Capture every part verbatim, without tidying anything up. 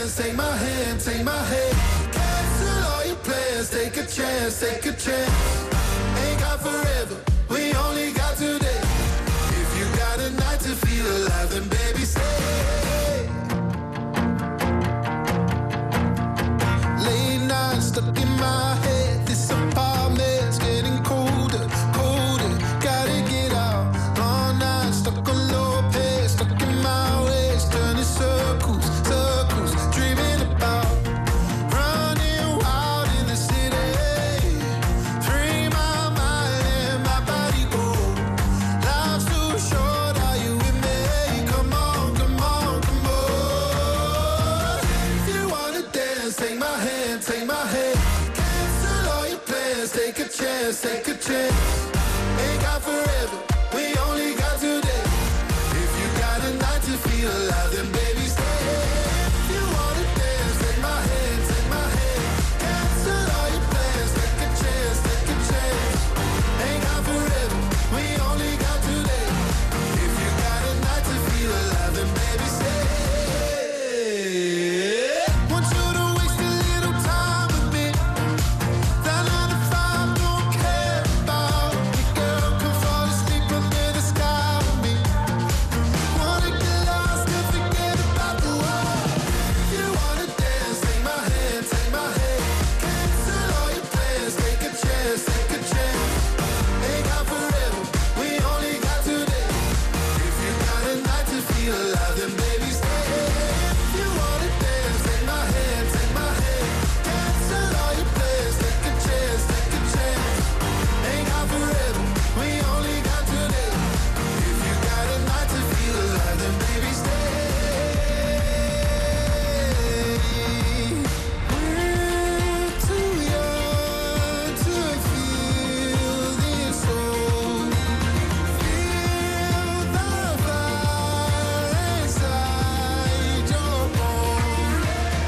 dance, take my hand, take my hand. Cancel all your plans, take a chance, take a chance. Ain't got forever, we only got today. If you got a night to feel alive, then baby stay. Late nights stuck in my head, this apartment's getting colder, colder. Gotta get out, long nights stuck on low pace, stuck in my ways, turning circles, circles, dreaming about running wild in the city. Free my mind and my body go. Life's too short, are you with me? Come on, come on, come on. If you wanna dance, take my hand, take my hand. Cancel all your plans, take a chance, take a chance. Ain't got forever, we only got today. If you got a night to feel alive, then baby stay. If you wanna dance, take my hand, take my hand. Cancel all your plans, take a chance, take a chance. Ain't got forever, we only got today. If you got a night to feel alive, then baby stay. Want you to waste a little time with me. That nine to five don't care about me, girl. Come fall asleep under the sky with me. Wanna get lost and forget about the world. If you wanna dance, take my hand, take my hand. Cancel all your plans, take a chance, take a chance. Ain't got forever, we only got today. If you got a night to feel alive, then baby stay. If you wanna dance, take my hand, take my hand. Cancel all your plans, take a chance, take a chance. Ain't got forever, we only got today. If you got a night to feel alive, then baby stay. We're too young to feel this old. Feel the fire inside your bones.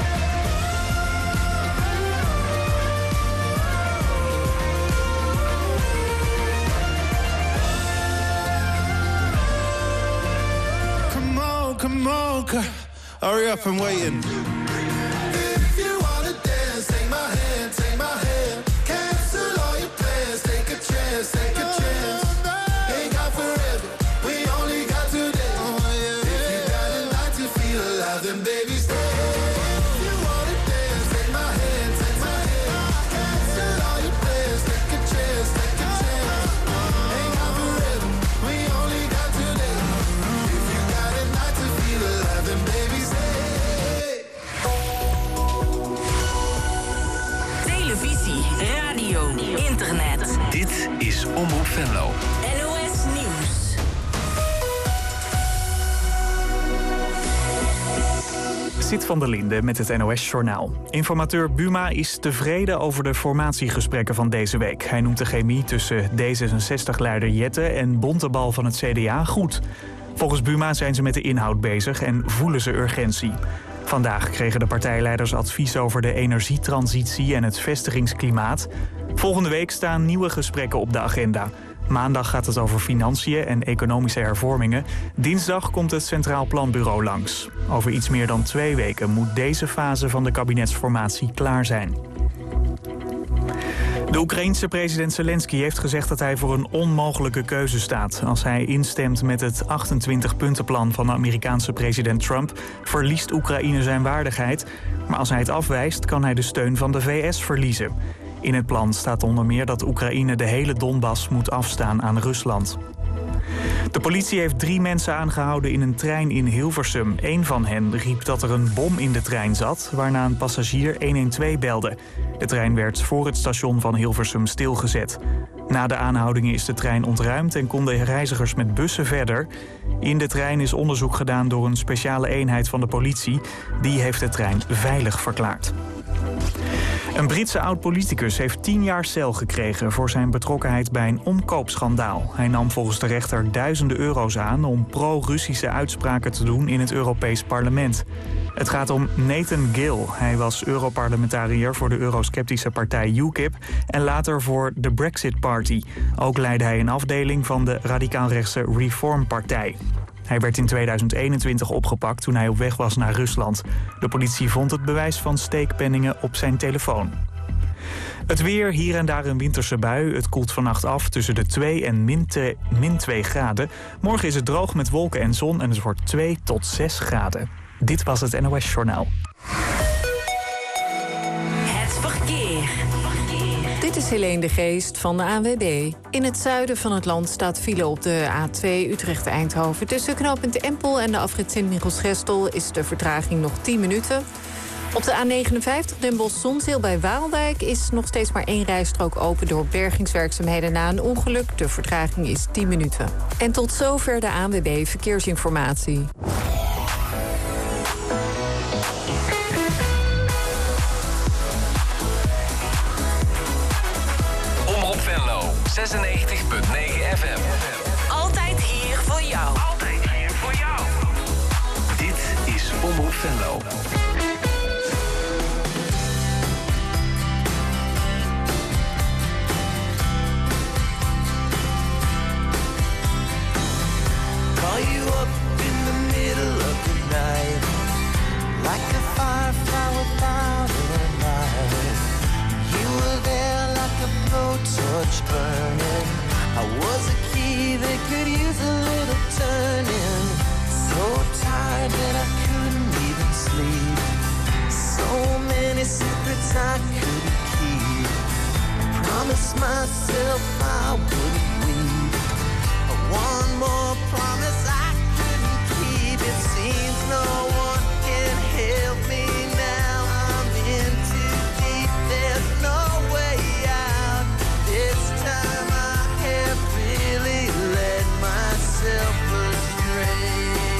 Come on, come on, c- hurry up, I'm waiting. If you wanna dance, take my hand, take my hand. Cancel all your plans, take a chance, take a chance. Ain't got forever, we only got today. If you got a night to feel alive, then baby stay. If you wanna dance, take my hand, take my hand. Cancel all your plans, take a chance, take a chance. Ain't got forever, we only got today. If you got a night to feel alive, then baby stay. Televisie, radio, internet. Dit is Omroep Venlo. N O S Nieuws. Sit van der Linde met het N O S-journaal. Informateur Buma is tevreden over de formatiegesprekken van deze week. Hij noemt de chemie tussen D zesenzestig-leider Jette en Bontebal van het C D A goed. Volgens Buma zijn ze met de inhoud bezig en voelen ze urgentie. Vandaag kregen de partijleiders advies over de energietransitie en het vestigingsklimaat. Volgende week staan nieuwe gesprekken op de agenda. Maandag gaat het over financiën en economische hervormingen. Dinsdag komt het Centraal Planbureau langs. Over iets meer dan twee weken moet deze fase van de kabinetsformatie klaar zijn. De Oekraïense president Zelensky heeft gezegd dat hij voor een onmogelijke keuze staat. Als hij instemt met het achtentwintig-puntenplan van de Amerikaanse president Trump, verliest Oekraïne zijn waardigheid. Maar als hij het afwijst, kan hij de steun van de V S verliezen. In het plan staat onder meer dat Oekraïne de hele Donbass moet afstaan aan Rusland. De politie heeft drie mensen aangehouden in een trein in Hilversum. Eén van hen riep dat er een bom in de trein zat, waarna een passagier honderdtwaalf belde. De trein werd voor het station van Hilversum stilgezet. Na de aanhoudingen is de trein ontruimd en konden reizigers met bussen verder. In de trein is onderzoek gedaan door een speciale eenheid van de politie. Die heeft de trein veilig verklaard. Een Britse oud-politicus heeft tien jaar cel gekregen voor zijn betrokkenheid bij een omkoopschandaal. Hij nam volgens de rechter duizenden euro's aan om pro-Russische uitspraken te doen in het Europees Parlement. Het gaat om Nathan Gill. Hij was Europarlementariër voor de eurosceptische partij U K I P en later voor de Brexit Party. Ook leidde hij een afdeling van de radicaal-rechtse Reform Partij. Hij werd in tweeduizend eenentwintig opgepakt toen hij op weg was naar Rusland. De politie vond het bewijs van steekpenningen op zijn telefoon. Het weer, hier en daar een winterse bui. Het koelt vannacht af tussen de twee en min twee graden. Morgen is het droog met wolken en zon en het wordt twee tot zes graden. Dit was het N O S Journaal. Het verkeer. Dit is Helene de Geest van de A N W B. In het zuiden van het land staat file op de A twee Utrecht-Eindhoven. Tussen knooppunt Empel en de afrit Sint-Michiels-Gestel is de vertraging nog tien minuten. Op de A negenenvijftig Den Bosch-Zonzeel bij Waalwijk is nog steeds maar één rijstrook open door bergingswerkzaamheden na een ongeluk. De vertraging is tien minuten. En tot zover de A N W B Verkeersinformatie. Omroep Venlo, zesennegentig komma negen F M. Altijd hier voor jou. Altijd hier voor jou. Dit is Omroep Venlo. Call you up in the middle of the night, like a firefly without a light. You were there like a blowtorch burning. I was a key that could use a little turning. So tired that I couldn't even sleep. So many secrets I couldn't keep. I promised myself I wouldn't weep. One more promise I couldn't keep. It seems no one can help me now. I'm in too deep, there's no way out. This time I have really led myself astray.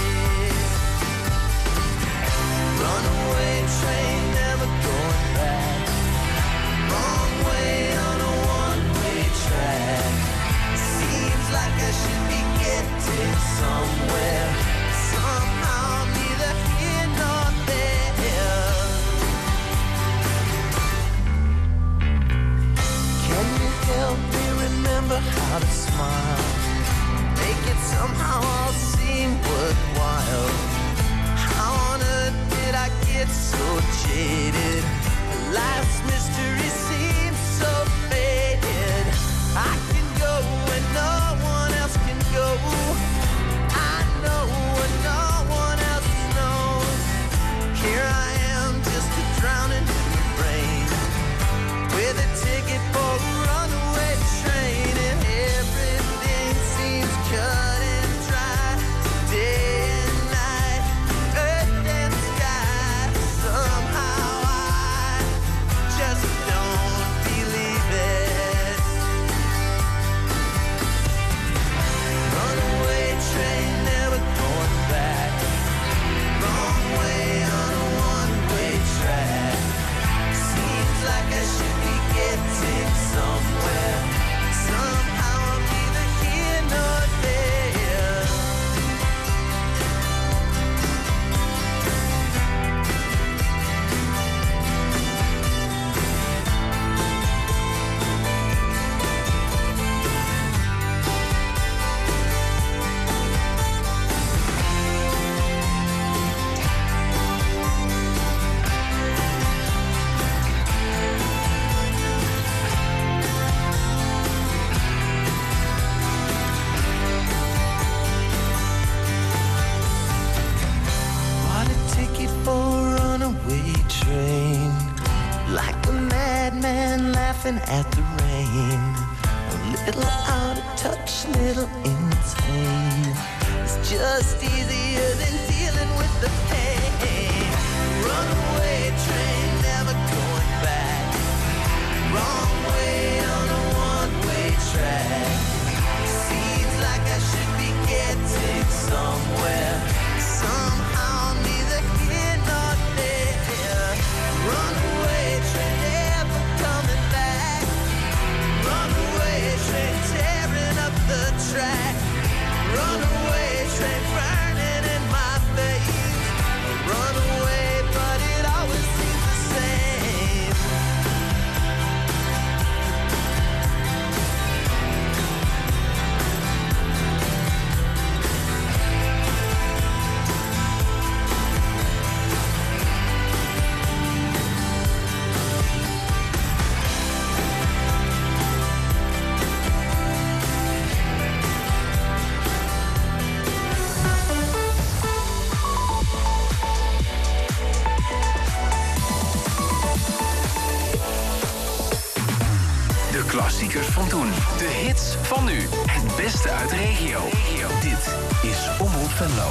Runaway train, never going back. Wrong way on a one-way track. Seems like I should be getting somewhere. Somehow neither here nor there. Can you help me remember how to smile? Make it somehow all seem worthwhile. How on earth did I get so jaded? Life's mystery seems so faded. I can go when no one else can go. I know when no one else knows. Here I am, just a drowning in the rain, with a ticket for a runaway train, and everything seems cut and dry. Day and night, earth and sky. Somehow I just don't believe it. Runaway train, never going back. Wrong way on a one-way track. Seems like I should be getting somewhere. Somehow I'm neither here nor there. Bought a ticket for a runaway train, like a madman laughing at the rain. A little out of touch, little insane. It's just easier than dealing with the pain. Runaway train, never going back. Wrong way on a one-way track. Seems like I should be getting somewhere. Somehow neither here nor there. Runaway train, never coming back. Runaway train, tearing up the track. Runaway train, burning in my veins. Runaway klassiekers van toen. De hits van nu. Het beste uit de regio. Dit is Omroep Venlo.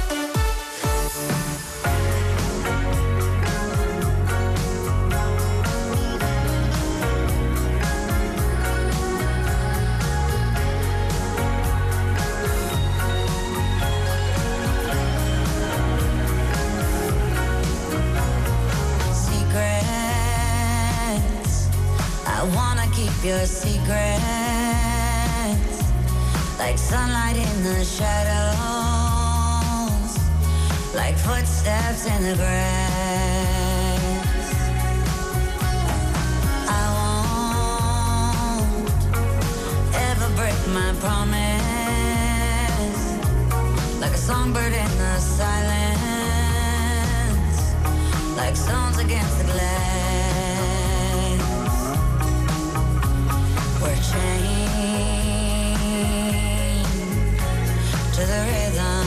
Your secrets, like sunlight in the shadows, like footsteps in the grass. I won't ever break my promise, like a songbird in the silence, like stones against the glass. We're chained to the rhythm.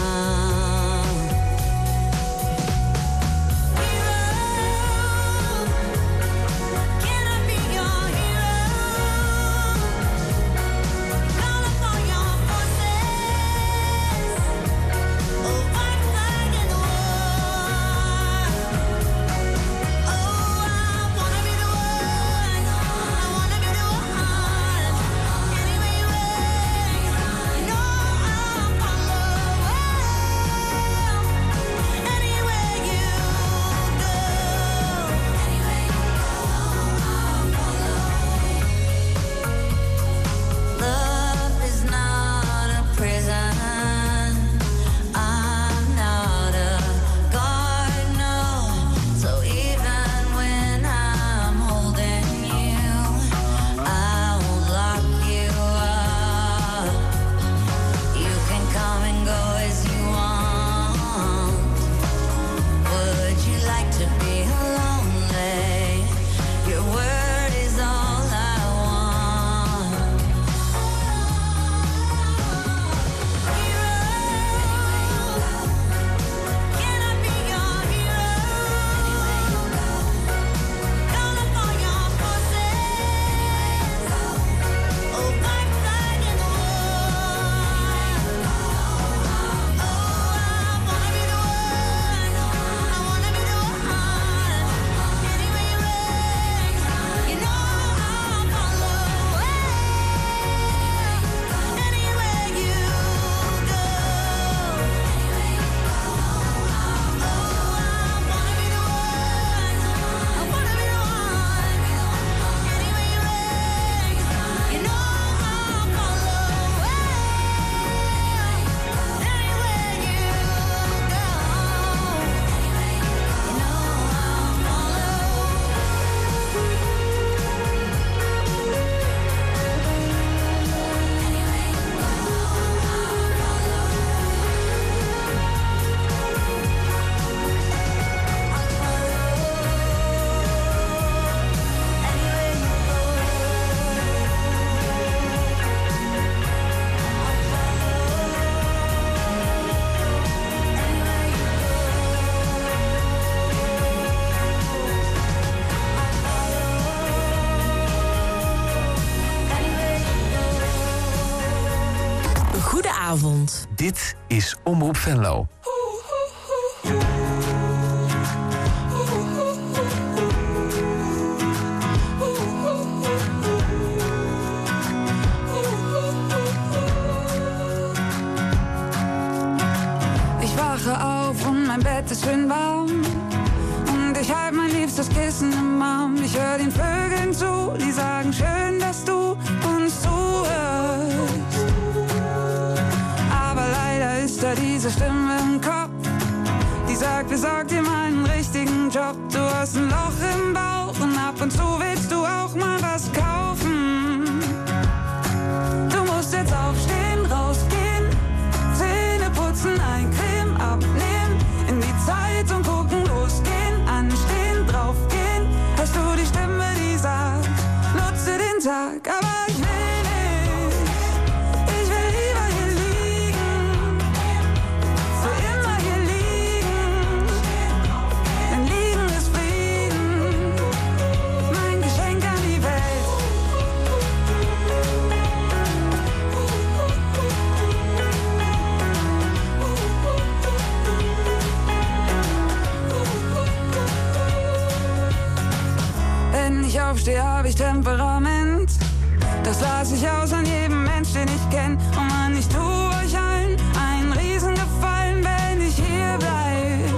Avond. Dit is Omroep Venlo. Ich wache auf und mein Bett ist schön warm. Und ich halte mein liebstes Kissen im Arm. Ich höre den Vögeln zu, die sagen schön, dass du uns zuhörst. Aber leider ist da diese Stimme im Kopf, die sagt, besorg dir mal einen richtigen Job. Du hast ein Loch im Bauch und ab und zu willst du auch mal was kaufen. Du musst jetzt aufstehen, rausgehen, Zähne putzen, ein Creme abnehmen, in die Zeitung gucken, losgehen, anstehen, draufgehen. Hörst du die Stimme, die sagt, nutze den Tag, aber ich will nicht. Ich will lieber hier liegen, für immer hier liegen, denn liegen ist Frieden. ich aufstehe, habe ich Temperament. Das las ich aus an jedem Mensch, den ich kenn. Und Mann, ich tu euch allen einen Riesengefallen, wenn ich hier bleib.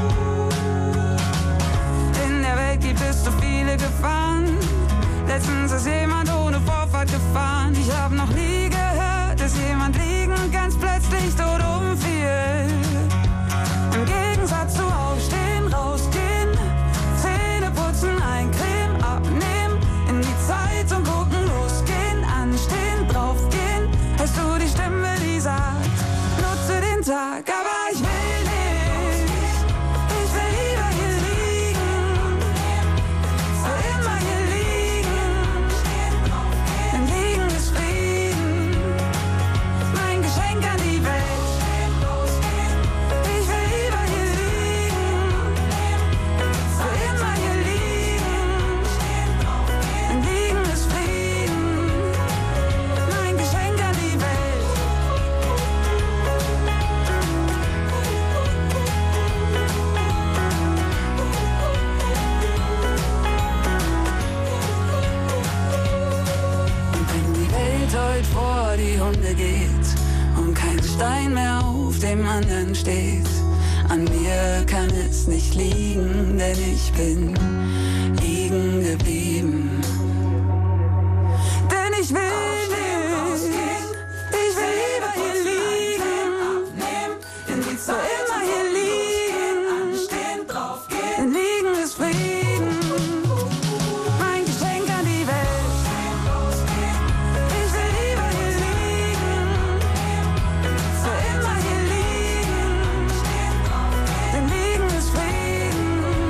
In der Welt gibt es so viele Gefahren. Letztens ist jemand ohne Vorfahrt gefahren. Ich hab noch nie gehört, dass jemand liegen und ganz plötzlich tot umfiel. Im Gegensatz zu aufstehen, rausgehen, Zähne putzen, eincremen, abnehmen, in die Zeit und gucken, losgehen, anstehen, draufgehen. Hörst du die Stimme, die sagt, nutze den Tag, aber ich will nicht. Ich will lieber hier liegen, für immer hier liegen. Denn liegen ist Frieden, mein Geschenk an die Welt. Ich will lieber hier liegen, für immer hier liegen. Denn liegen ist Frieden, mein Geschenk an die Welt. Und wenn die Welt heute vor die Hunde geht und kein Stein mehr auf dem anderen steht, an mir kann es nicht liegen, denn ich bin liegen geblieben. Denn ich will nicht, ich will lieber hier liegen, für immer hier liegen, denn liegen ist Frieden, mein Geschenk an die Welt. Ich will lieber hier liegen, für immer hier liegen, denn liegen ist Frieden.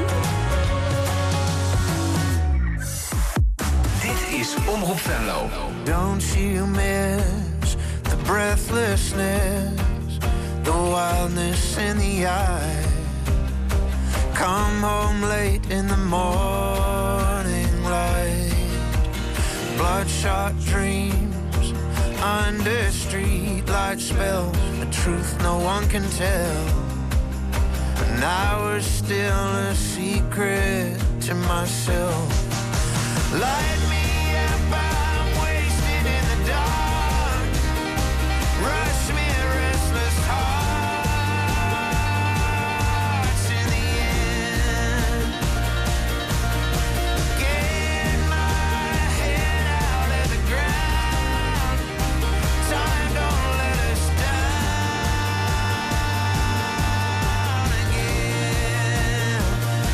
Dit is Omroep Venlo. Don't you miss the breathlessness, the wildness in the eye? Come home late in the morning light, bloodshot dreams under streetlight spells, a truth no one can tell. And I was still a secret to myself. Light me up, I'm wasted in the dark. Rush me, restless hearts in the end. Get my head out of the ground. Time don't let us down again.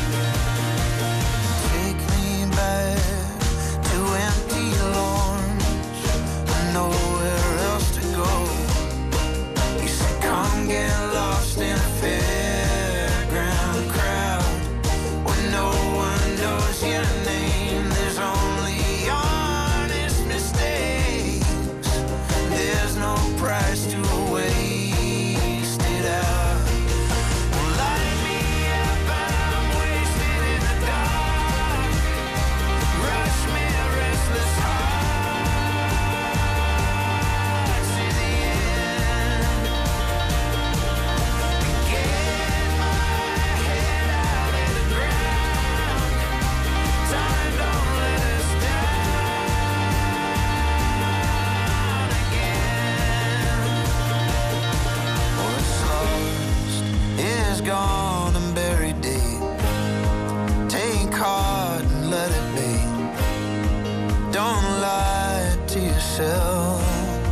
Take me back to empty lawns, nowhere else to go. You say come get lost in a fairground crowd when no one knows your name. There's only honest mistakes. There's no price to waste it out. Well, light me up, I'm wasted in the dark. Rush me, restless hearts in the end. Get my head out of the ground. Time don't let us down again. What's lost is gone and buried deep. Take heart and let it be. Don't lie to yourself.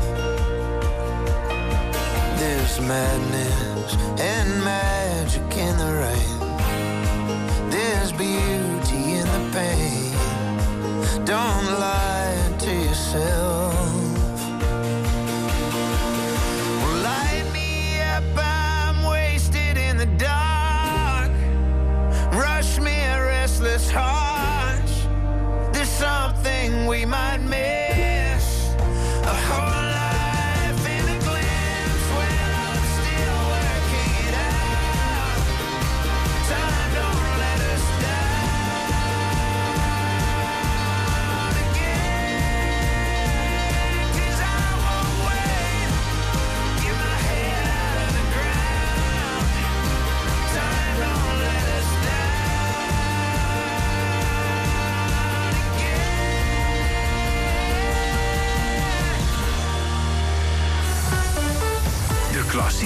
There's madness and magic in the rain. There's beauty in the pain. Don't lie to yourself. Well, light me up, I'm wasted in the dark. Rush me, restless hearts. There's something we might miss. A whole life in a glimpse when I'm still working it out. Time don't let us down again. 'Cause I won't wait. Get my head out of the ground. Time don't let us down again.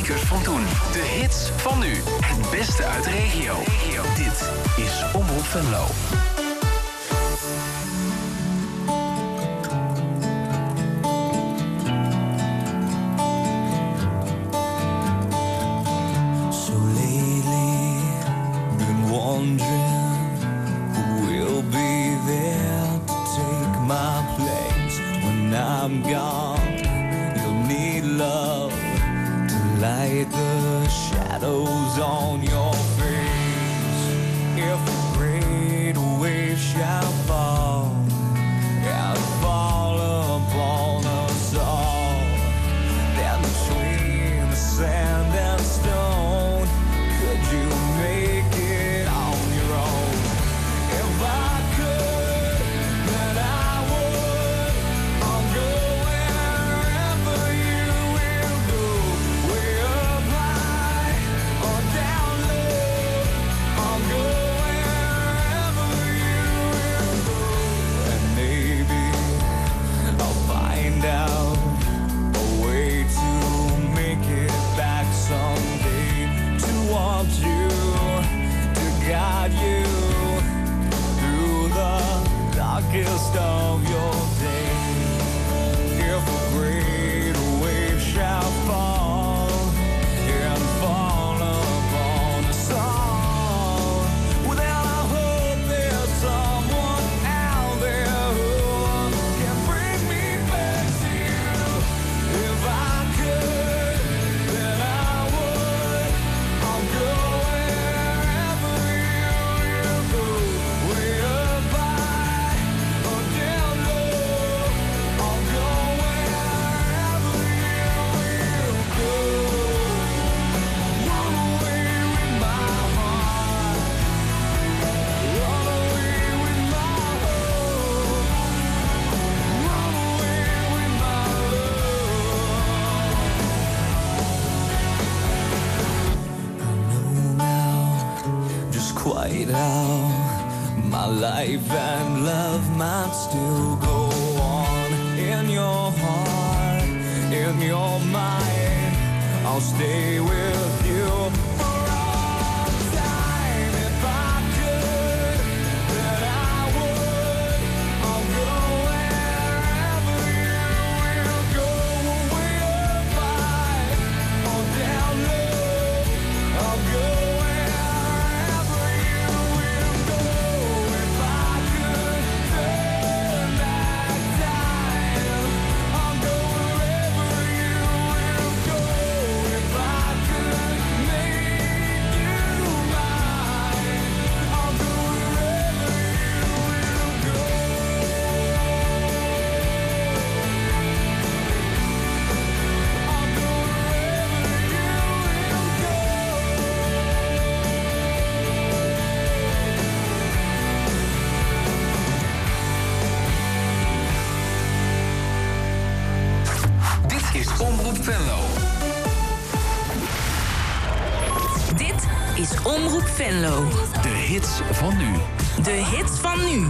klassiekers van toen. De hits van nu. Het beste uit de regio. Dit is Omroep Venlo. So lately, been wondering who will be there to take my place when I'm gone. You'll need love to light the shadows on your face. If a great wave shall fall and fall upon us all, then between the sand and stone, could you make it on your own? If I could, then I would. I'll go wherever you will go, way up high or down low. I'll go wherever you will go, and maybe I'll find out a way to make it back someday, to want you, to guide you through the darkest of your days. If a great wave shall fall and fall upon us all, well then I hope there's someone out there who can bring me back to you. If I could, then I would. I'll go wherever you will go, way up high or down low. I'll go wherever you will go. Run away with my heart, run away with my hope, run away with my love. I know now just quite how my life and love might still go on. In your heart, in your mind, I'll stay with you for all time. If I could, then I would. I'll go wherever you will go, way up high or down low. I'll go wherever you will go. If I could turn back time, I'll go wherever you will go. If I could make you mine, I'll go wherever you will go. I'll go Dit is Omroep Venlo. Dit is Omroep Venlo. De hits van nu. De hits van nu.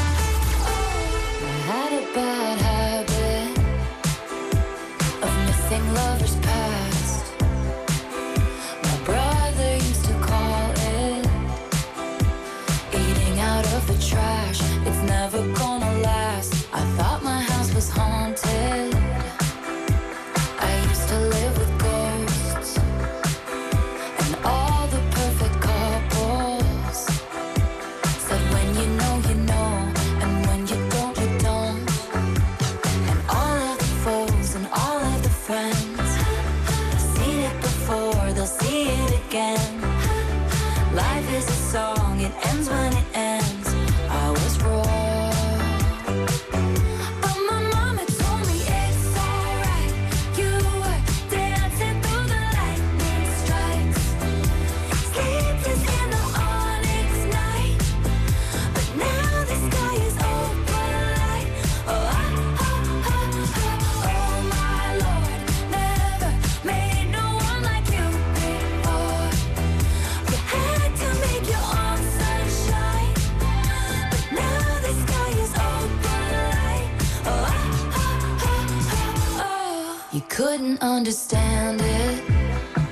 Had a bad habit of missing lovers past. My brother used to call it eating out of the trash. It's never gonna last. I thought my house was haunted. I used to live with ghosts and all the perfect couples. Said when you know, you know, and when you don't, you don't. And all of the foes and all of the friends, seen it before, they'll see it again. Life is a song, it ends when it ends. I was wrong, but my mama told me it's alright. You were dancing through the lightning strikes, sleepless in the onyx night. But now the sky is open light. Oh, oh, oh, oh, oh, oh my Lord, never made no one like you before. You had to make your own sunshine, but now the sky is open light. Oh, oh, oh, oh, oh. You couldn't understand it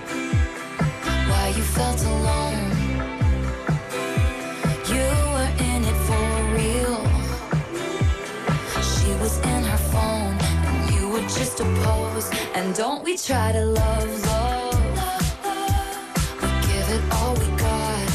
just a pose. And don't we try to love, love. We give it all we got.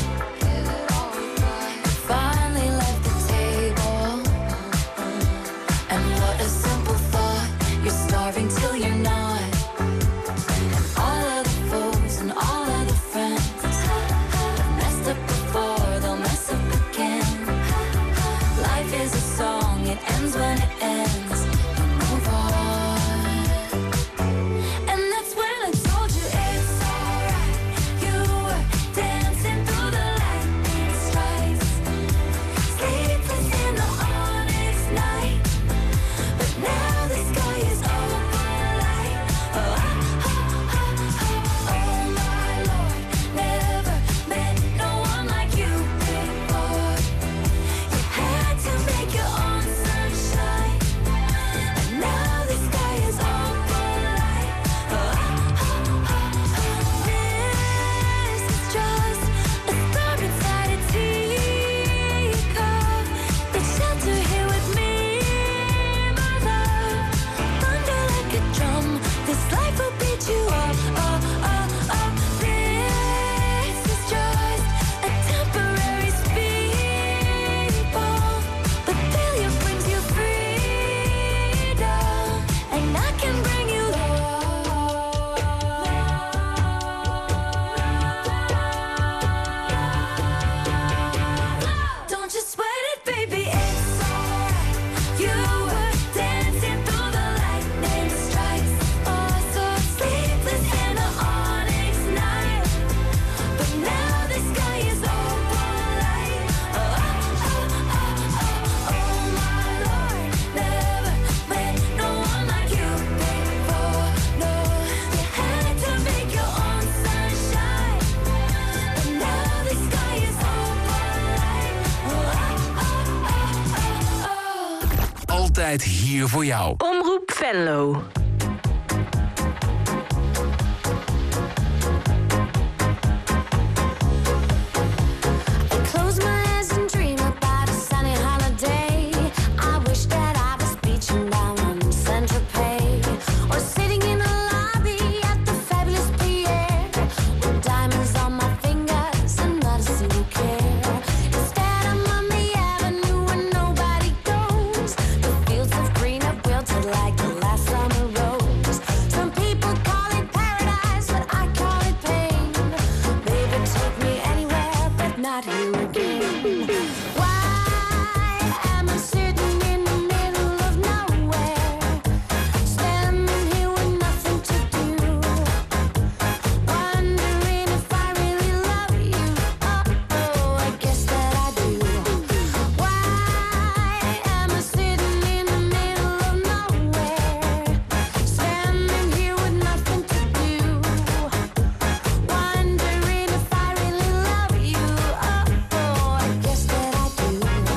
Finally left the table. And what a simple thought. You're starving till you're not. And all of the foes and all of the friends have messed up before, they'll mess up again. Life is a song, it ends when it ends. You move on. And that's when I told you it's alright. You were dancing through the lightning strikes, sleepless in the onyx night. But now the sky is open light. Oh, oh, oh, oh, oh my Lord, never met no one like you before. You had to make your own sunshine, and now the sky is open light. Oh, oh, oh, oh. This is just a star inside a teacup. But shelter here with me, my love. Thunder like a drum, this life will beat you up. Oh, oh, oh. This is just a temporary speedball, but failure brings you freedom, and I can bring you love. Don't you sweat it, baby, it's alright. You were dancing through the lightning strikes, oh so sleepless in the onyx night. But now the sky is open light. Oh, oh, oh, oh, oh my Lord, never met no one like you before. No, you had to make your own sunshine, but now the sky is open light. Oh, oh, oh, oh, oh. Altijd hier voor jou. Omroep Venlo. Close my eyes and dream about a sunny holiday. I wish that I was beaching down on Central Pay, or sitting in a lobby at the fabulous Pierre, with diamonds on my fingers and not a single care. Instead I'm on the avenue where nobody goes. The fields of green are wilted like the last summer rose. Some people call it paradise, but I call it pain. Baby, take me anywhere, but not here again. Why am I sitting in the middle of nowhere, standing here with nothing to do, wondering if I really love you? Oh, I guess that I do. Why am I sitting in the middle of nowhere, standing here with nothing to do, wondering if I really love you? Oh, I guess that I do.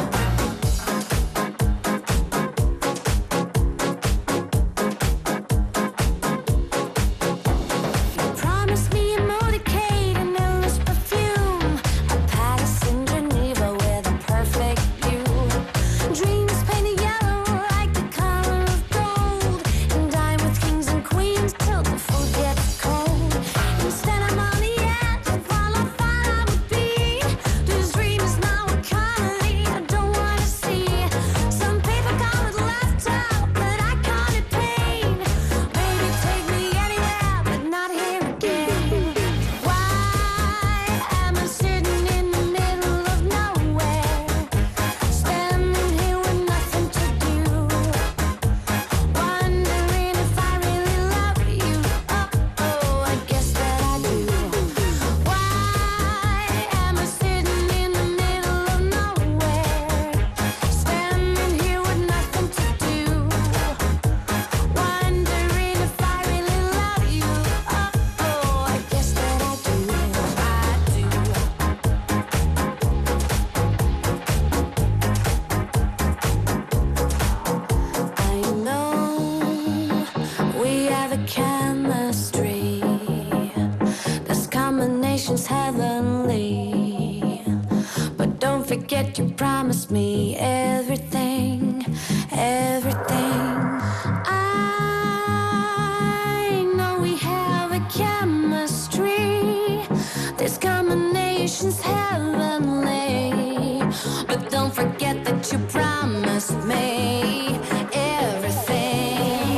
You promised me a motorcade and endless perfume, a palace in Geneva with a perfect view, dreams painted yellow like the color of gold, and dine with kings and queens till the food gets cold. Instead I'm on the edge of all I thought I would be. This dream is now a comedy I don't want to see. Some people call it laughter, but I call it pain. Baby, take me anywhere, but not here again. Why am I sitting in the middle of nowhere, standing here with nothing to do, wondering if I really love you? Oh, I guess that I do. Why am I sitting in the middle of nowhere, standing here with nothing to do, wondering if I really love you? Oh, I guess that I do. I do. I know we have a chemistry. This combination's heavenly. But don't forget you promised me everything, everything. I emotions heavenly. But don't forget that you promised me everything.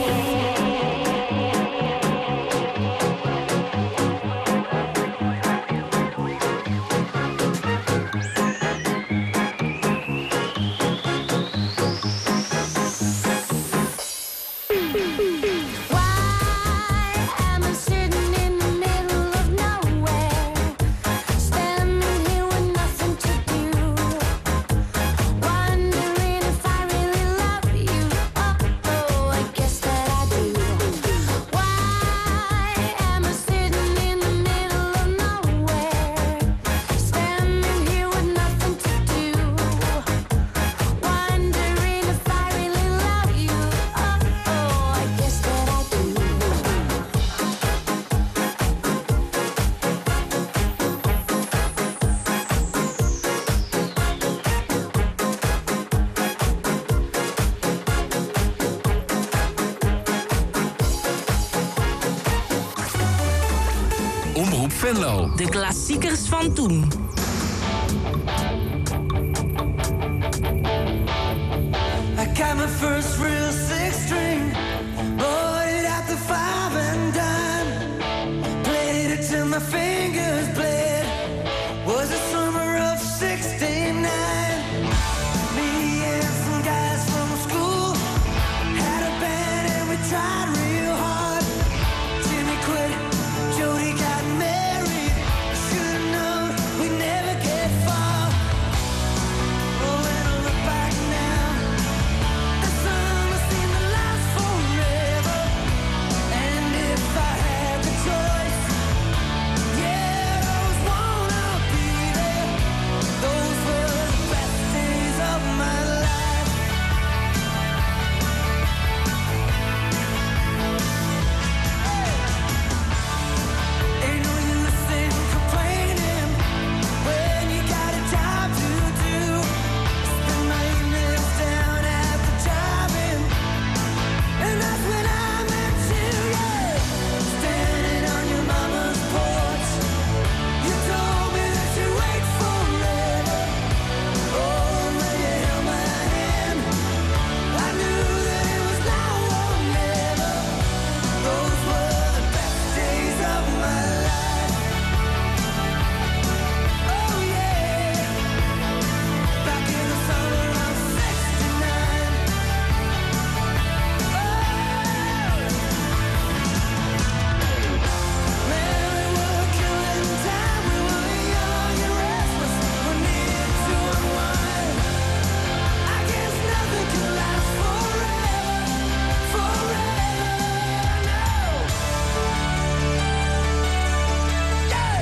Omroep Venlo. De klassiekers van toen. I got my first real six string, bought it at the five and dime, played it till my fingers bled. Was the summer of sixty-nine. Me and some guys from school had a band and we tried real hard. Jimmy quit, Jody got married. Should've known we'd never get far. Oh, when I look back now, the summer seemed to last forever. And if I had the choice, yeah, I always wanna be there. Those were the best days of my life. Ain't no use in complaining when you got a job to do. Spend my evenings down at the drive-in, and that's when I met you, yeah. Standing on your mama's porch, you told me that you'd wait forever. Oh, when you held my hand, I knew that it was now or never. Those were the best days of my life. Oh yeah, back in the summer of sixty-nine. Man, we were killing time. We were young and restless. We needed to unwind. I guess nothing can last forever, forever, no. Yeah.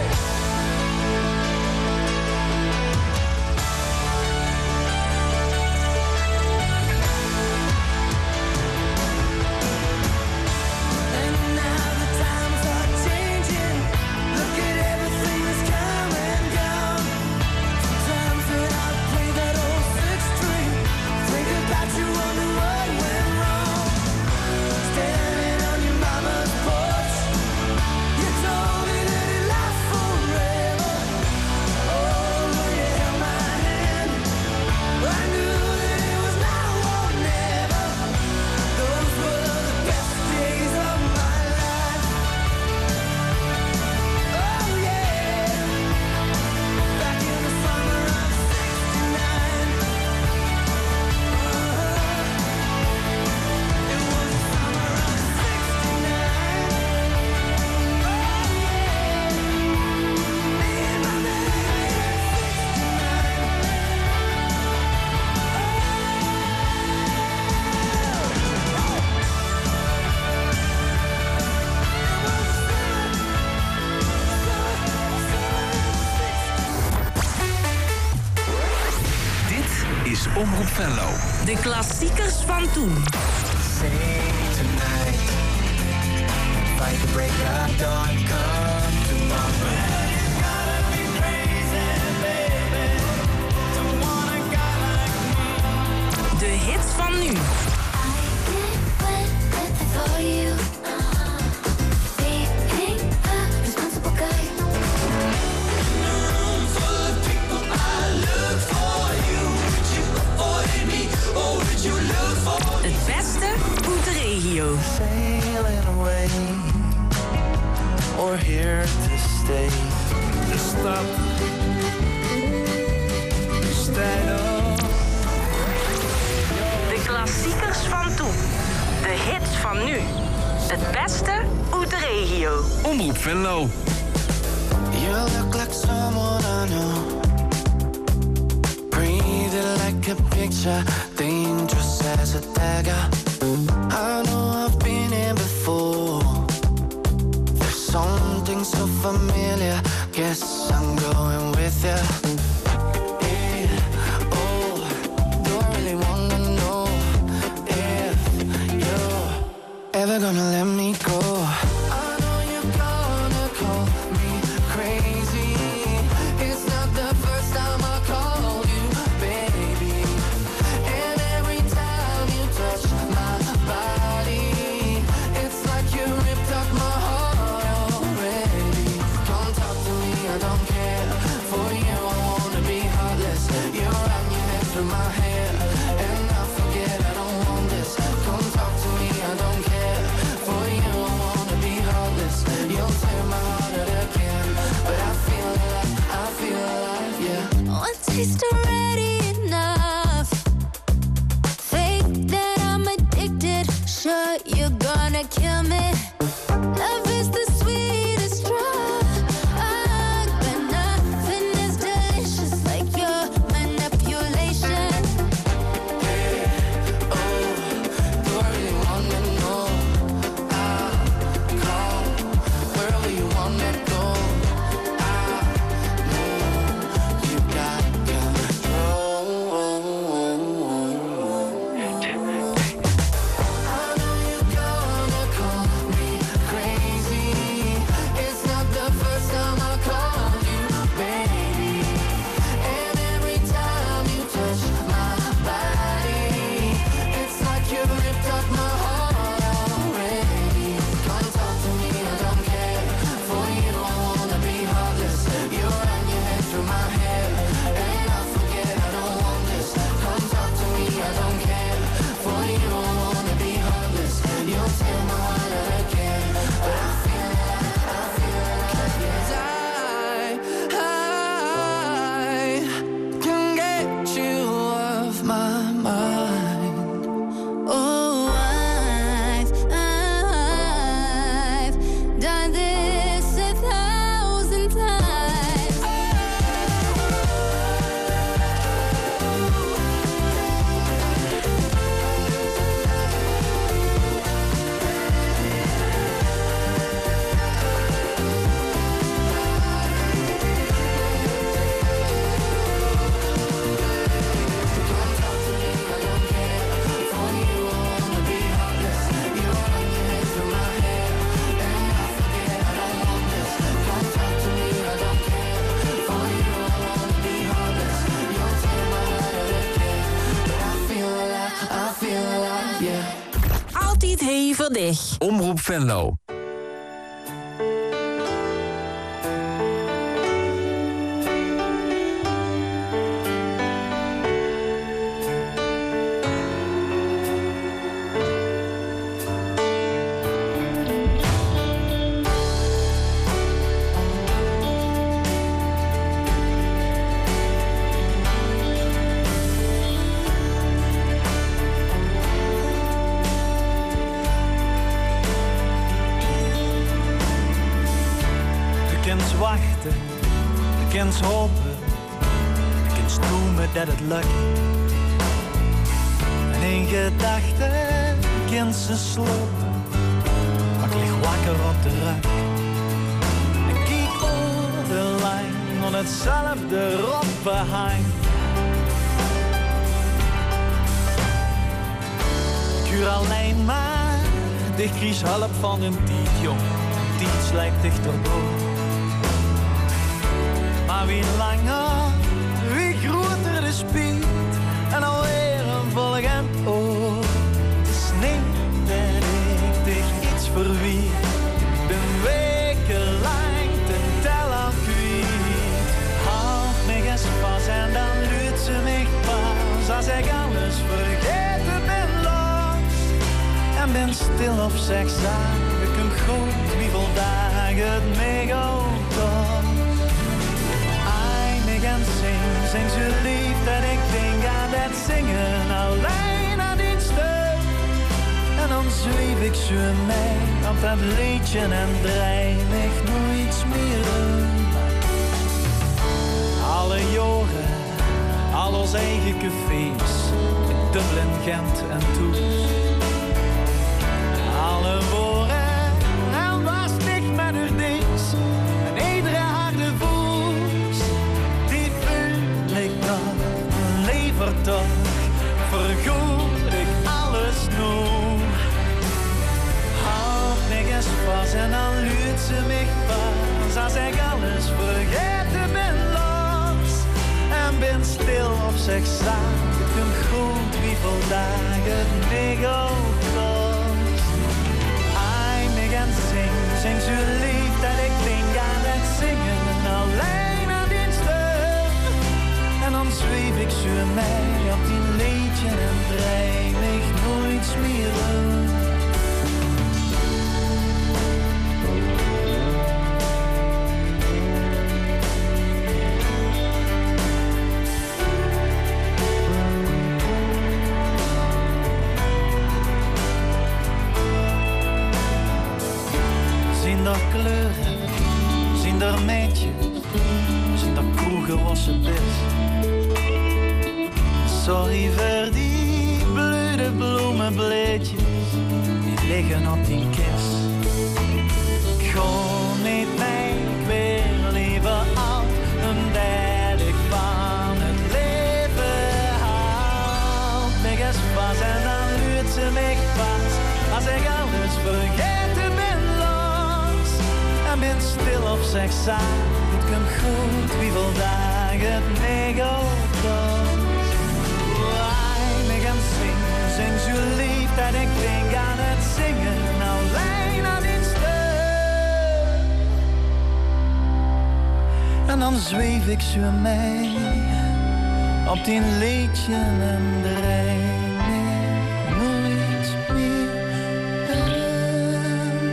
And now the times are changing. Look at everything that's come and gone. Sometimes when I play that old six string, think about you, wonder what went wrong. Standing on your mama's porch, you told me that it lasts forever. Oh, when you held my hand, I knew that it was now or never. Those were the best days of my life. Oh yeah, back in the summer of sixty-nine. It was the summer of sixty-nine. Oh yeah, me and my baby at Dit is Omroep Venlo. De klassiekers van toen. Sing tonight, fight the break of dawn, come tomorrow. De hits van nu. For you, being a responsible guy. Radio. Sailing away or here to stay. De stad. Stijl. De klassiekers van toen. De hits van nu. Het beste uit de regio. Omroep Venlo. You look like someone I know. Breathing like a picture, dangerous as a dagger. I know I've been here before. There's something so familiar. Guess I'm going with you. Yeah, oh, do I really wanna know if you're ever gonna let me go? I know you're gonna call me crazy. It's not the first time I called you, baby. And every time you touch my body, it's like you ripped up my heart already. Come talk to me, I don't care. For you, I wanna be heartless. You run your head through my hair, and I forget I don't want this. Come talk to me, I don't care. For you, I wanna be heartless. You'll tear my heart out again, but I feel alive, I feel alive, yeah. One taste already enough. Fake that I'm addicted. Sure, you're gonna kill me. Love is the sweetest drug, but nothing is delicious like your manipulation. Oh, do I really wanna know? I'll call wherever you wanna go. I know you got control. I know you're gonna call me crazy. It's not the first time I called you, baby. And every time you touch my body, it's like you ripped up my heart already. Come talk to me, I don't care. For you, I wanna be heartless. You run your head through my hair, and I forget I don't want this. Come talk to me, I don't care. For you, I wanna be heartless. You'll tear my heart out again, but I feel alive, I feel alive, yes. I, I can get you off my mind. Oh, I've, I've done this a thousand times. I feel alive, yeah. Altijd hevig. Omroep Venlo. Je kunt wachten, je kunt hopen, je kunt dromen dat het lukt. En in gedachten kunt ze slopen, maar ik lig wakker op de rug. En kijk over de lijn, van hetzelfde rotbeheim. Ik huur alleen maar, ik kies hulp van een tiet, jong. Iets lijkt dichterbij. Maar wie langer, wie groter de speed. En alweer een volgend oor. De sneeuw dat ik dich iets verwiet. Ben wekenlang ten tel aan kwijt. Houd me eens vast en dan luidt ze mij pas. Als ik alles vergeten ben los. En ben stil op zich, zag ik hem goed, wie vandaag het mij ook Eindig en zing, zing zo lief dat ik denk aan het zingen, alleen aan die stuk. En dan zweef ik zo mee op dat liedje en draai ik nooit meer om. Alle jaren, al ons eigen cafés, in Dublin, Gent en Tours. Alle woorden, en was niet met haar dies, en iedere harde voet, die voel ik nog, lever toch, vergoed ik alles nog. Houd me eens vast en dan luurt ze mij pas, als ik alles vergeten ben los, en ben stil op zich staan, ik hem goed wie vandaag het mij ook kost. Eindig en zing, zing zo lief dat ik denk aan het zingen, alleen aan die stuk. En dan zweef ik zo mee op die liedje en draai ik nooit meer om. Zien daar kleuren, zien daar meidjes, zien daar kroegen was ze best. Sorry voor die blöde bloemenbleedjes, die liggen op die kist. Ik ga niet mee, ik wil liever af, omdat ik van het leven hou. Mij eens vast en dan luurt ze mij vast, als ik alles vergeten ben los. En ben stil op zich saai, het komt goed, wie vandaag het mij ook kost. Weinig en zing, zing zo lief dat ik denk aan het zingen, alleen aan die stuk. En dan zweef ik zo mee, op die liedje en draai ik nooit meer aan.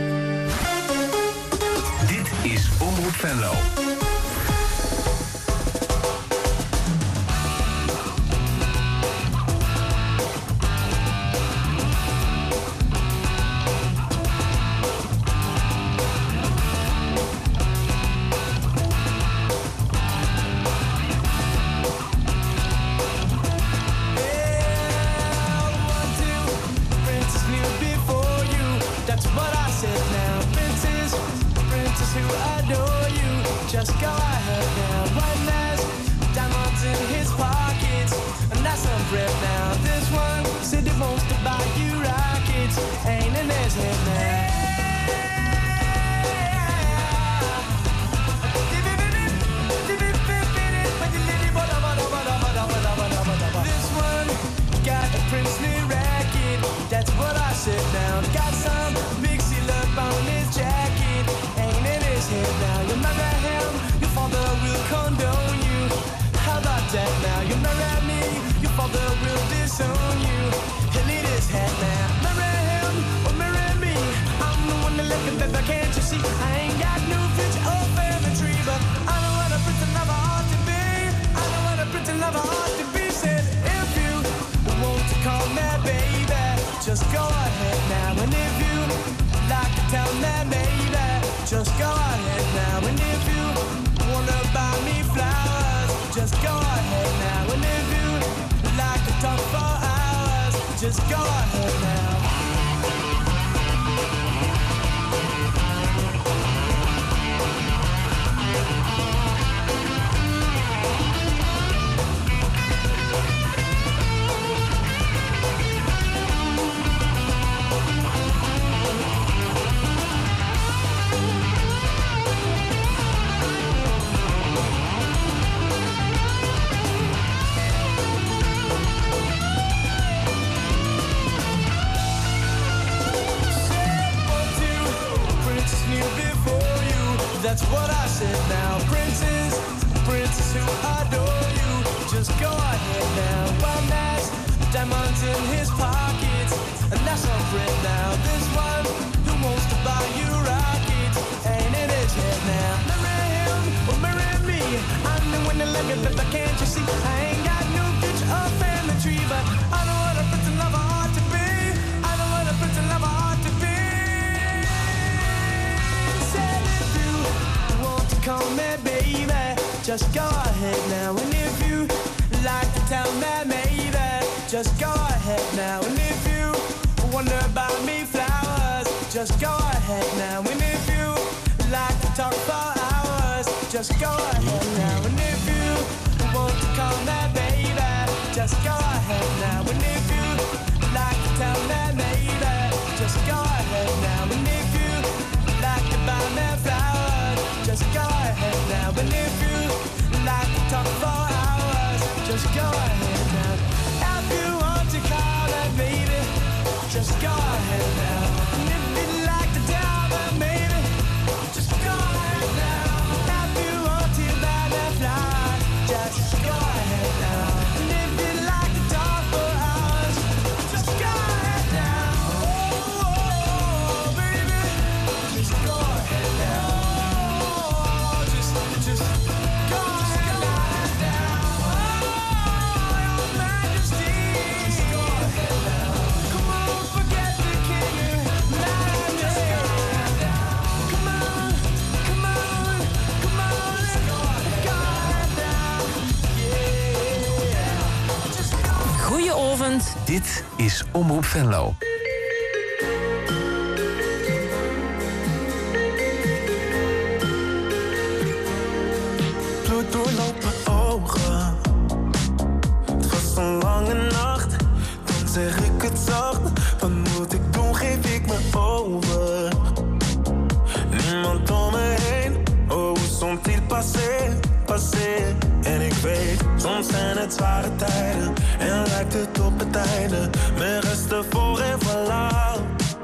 Dit is Omroep Venlo. Just go ahead now, one last diamonds in his pockets, and that's some breath now. This one said he wants to buy you rockets, ain't in his head now. This one got a princely racket, that's what I said now. Got some big seal up on his jacket, ain't in his head now. You marry him, your father will condone you. How about that now? You marry me, your father will disown you. He'll need his head now. Marry him or marry me, I'm the one that left him, baby, can't you see? I ain't got no future or family tree, but I know what a pretend lover ought to be. I know what a pretend lover ought to be. Said if you want to call me baby, just go ahead now. And if you like to tell me maybe, just go ahead now. And if you wanna buy me flowers, just go ahead now. And if you like to talk for hours, just go ahead now. That's what I said now. Princes, princes who adore you, just go ahead now. One last diamonds in his pockets, and that's our friend now. This one who wants to buy you rockets, ain't in his head now. Marry him or marry me, I'm the one that let me, but can't you see? I ain't got no future or family tree, but I know what a pretty lover ought to be. I know what a pretty lover ought to be. Said if you want to call me baby, just go ahead now. And if you like to tell me maybe, just go ahead now. And if you wonder about me flowers, just go ahead now. And if you like to talk for hours, just go ahead now. And if you want to call me baby, just go ahead now. And if you like to tell me maybe, just go ahead now. And if you like to buy me flowers, just go ahead now. And if you like to talk for hours, just go ahead now. If you want to call that baby, just go ahead now. And if you like to tell that maybe, just go ahead now. If you want to buy that flower, just go ahead now. And if you like to talk for hours, just go ahead now. Oh, oh, baby, just go ahead now. Oh, just, just go ahead now. Oh, your Majesty, just go ahead now. Come on, forget the king and majesty. Come on, come on, come on, let's go ahead now. Yeah, just go. Goedenavond. Dit is Omroep Venlo. Bloed doorloopt mijn ogen. Het was een lange nacht. Dan zeg ik het zacht. Wat moet ik doen? Geef ik me over. Niemand om me heen. Oh, hoe sont-ils passé, passé? En ik weet, soms zijn het zware tijden. En lijkt het op het einde. Mijn resten voor en voilà.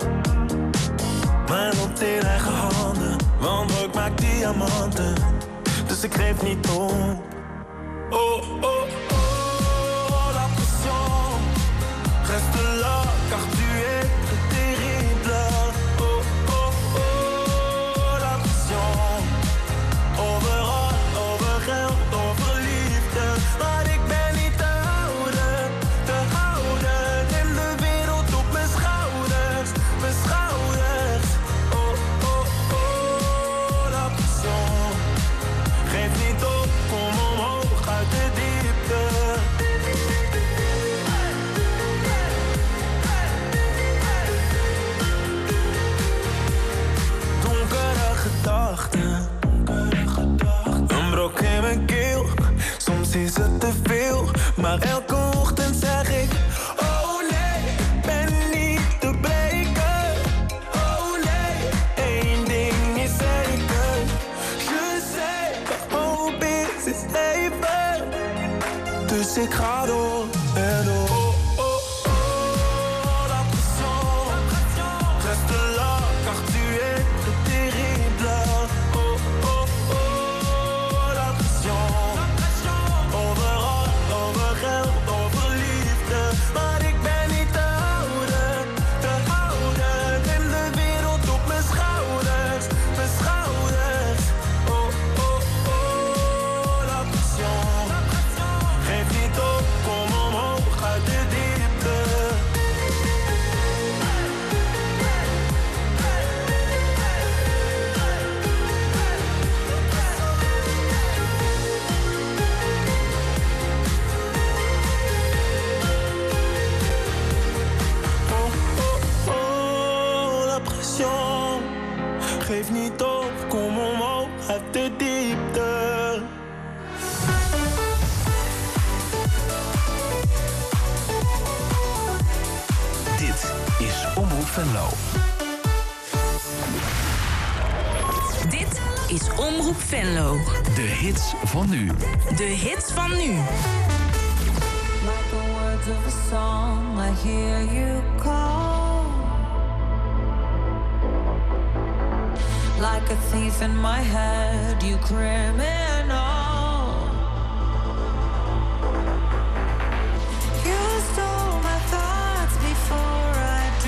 Mijn lot in eigen handen. Want ik maak diamanten. Dus ik geef niet om. Oh, oh, oh, la pression reste là, car tu es terrible. Oh, oh, oh, la pression overal, over geld, over liefde. Maar ik ben niet te houden, te houden. En de wereld op mijn schouders, mijn schouders. Oh, oh, oh, la pression. Geef niet op, kom omhoog uit de diepte. Donkere gedachten, een brok in mijn keel. Soms is het te veel, maar elke ochtend zeg ik: oh nee, ik ben niet te breken. Oh nee, één ding is zeker. Je sais, de hoop is, is even. Dus ik ga door en door. Oh, oh, oh, la pression reste là, car tu es terrible. Oh, oh, oh, la pression overal, over geld, over liefde. Maar ik ben niet te houden, te houden. En de wereld op mijn schouders, mijn schouders. Oh, oh, oh, la pression. Geef niet op, kom omhoog uit de diepte. Oh, oh, oh, la pression. Geef niet op, kom omhoog uit de diepte. Dit is Omroep Venlo. Dit is Omroep Venlo. De hits van nu. De hits van nu. Like the words of a song, I hear you call. Like a thief in my head, you criminal. You stole my thoughts before I dreamed.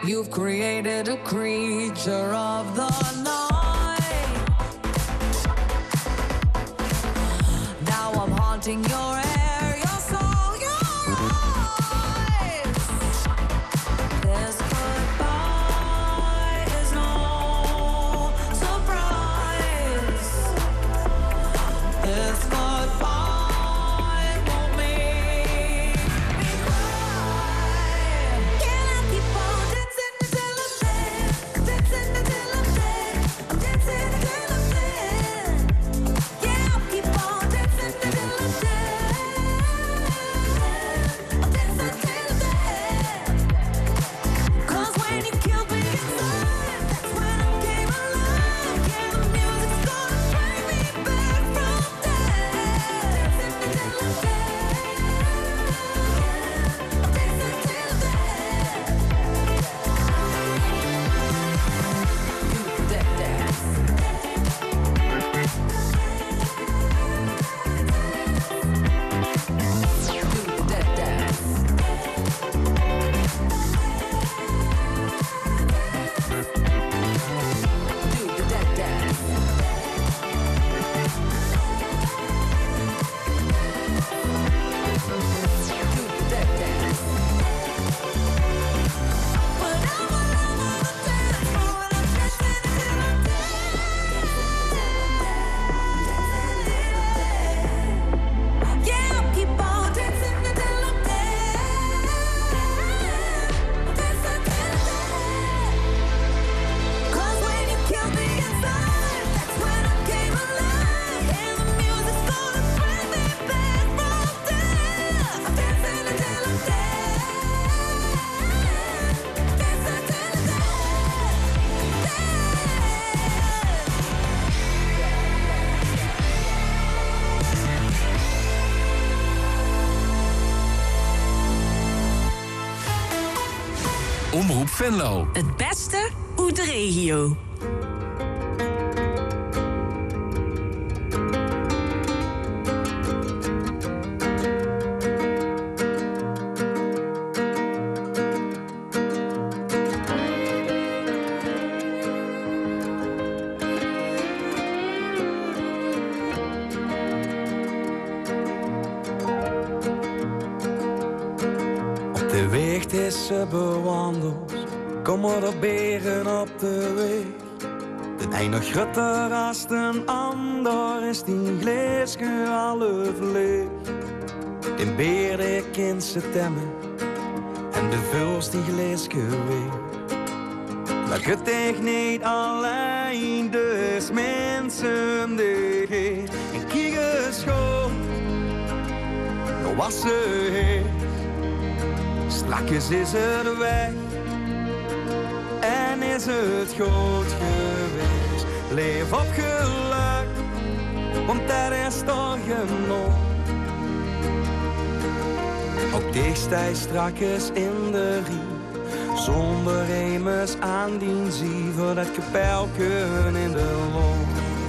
You've created a creature of the night. Now I'm haunting your hair, your soul, your eyes. This goodbye is no surprise. This goodbye won't make me cry. Can I keep on dancing until I'm dead? Dancing until I'm dead. I'm dancing until I'm dead. Yeah, I'll keep on dancing until I'm dead. I'm dancing until I'm dead. 'Cause when you killed me inside, that's when I came alive. Yeah, the music's gonna bring me back from death. Dancing until I'm dead. I'm dancing until I'm dead. Do that dance. Do that dance. Do that dance. Do that dance. But I'm all over the dance floor and I'm dancing until I'm dead. Yeah, I'll keep on dancing until I'm dead. Dancing until I'm dead. 'Cause when you killed me inside, that's when I came alive. And the music's gonna bring me back from death. I'm dancing until I'm dead. Dancing until I'm dead. Omroep Venlo. Het beste uit de regio. Op de weg tussen bewandeld, komen er beren op de weg. De een nog groter als de ander is die gleesje alle vlees. De beer die kent ze temmen en de vuls die gleesje weer. Maar je tegen niet alleen, dus mensen die geeft. En kieken schoon, nou was ze heet. Strakjes is het weg en is het goed geweest. Leef op geluk, want dat is toch genoeg. Ook dicht sta je strakjes in de riem, zonder remers aan dien zie voor dat kapelken in de lont.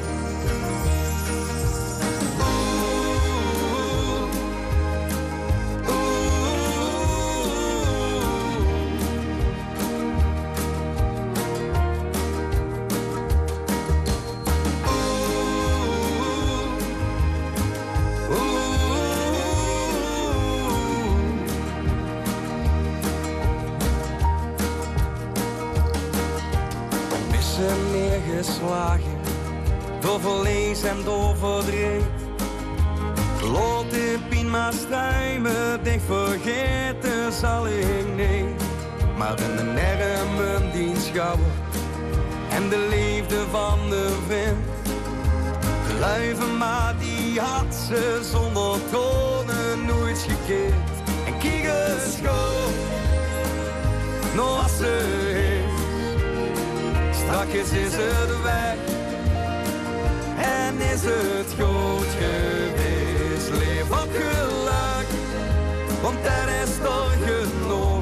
Neergeslagen door verlies en door verdriet. Lot in pijn maar struimen, denk vergeten zal ik niet. Maar in de nermen die schouwen en de liefde van de vriend. De luiven maar die had ze zonder tonen nooit gekeerd. En kiekers schoon, nog als ze heeft. Strakjes is het weg en is het goed geweest. Leef op geluk, want dat is toch genoeg.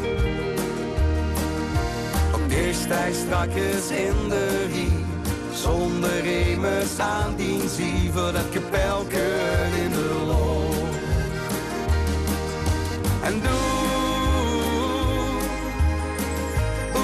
Ook dicht sta je strakjes in de rie, zonder remers aan dien zie voor dat kapelken in de loop. En doe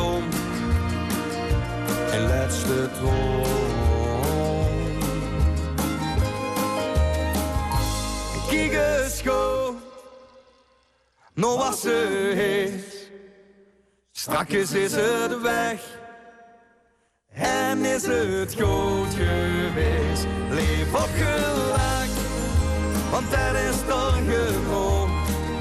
droom. Een laatste droom. Kijk eens goed, nou was ze is. Strakjes is het weg. En is het goed geweest. Leef opgewekt, want dat is toch gewoon.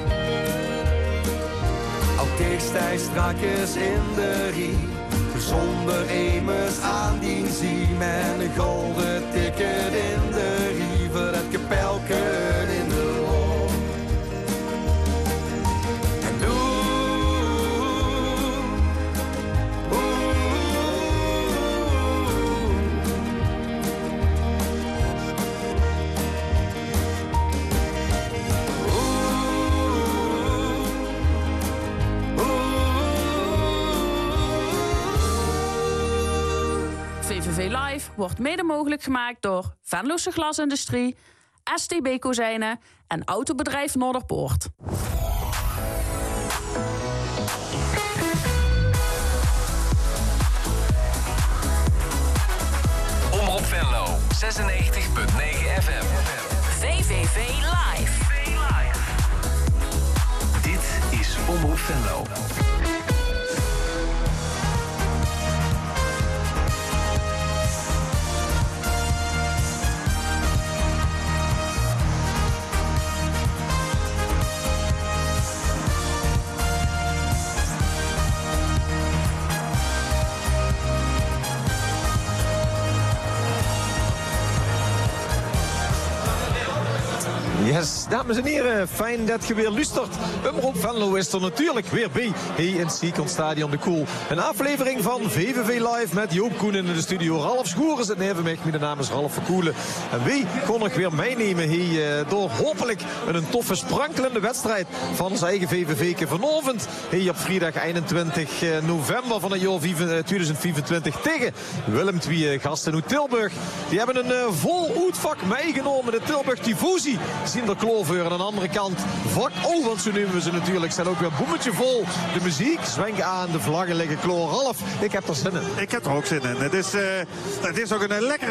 Al tekst hij strakjes in de rie. Zonder emers aan die zie. Met een golden ticket in de rie. Voor het kapelken in de loop. En doe. V V V Live wordt mede mogelijk gemaakt door Venlose Glasindustrie, S T B Kozijnen en Autobedrijf Noorderpoort. Omroep Venlo, zesennegentig punt negen F M. V V V Live. Dit is Omroep Venlo. Yes, dames en heren, fijn dat je weer luistert. Omroep Venlo is er natuurlijk weer bij. Hier in het Ziekenstadion de Koel. Een aflevering van V V V Live met Joop Koen in de studio. Ralf Schoeren zit neven mij. Mijn naam is Ralf Verkoelen. En wie kon ik weer meenemen hier door hopelijk een toffe sprankelende wedstrijd van ons eigen V V V'ke vanavond. Hier op vrijdag eenentwintig november van het jaar tweeduizend vijfentwintig tegen Willem twee gasten uit Tilburg. Die hebben een vol uitvak meegenomen. De Tilburg Tifosi zien de Klover aan de andere kant vak. Oh, want zo noemen we ze natuurlijk. Zijn ook weer boemetje vol. De muziek, zwenken aan, de vlaggen liggen kloor. Ralf, ik heb er zin in. Ik heb er ook zin in. Het is, uh, het is ook een lekkere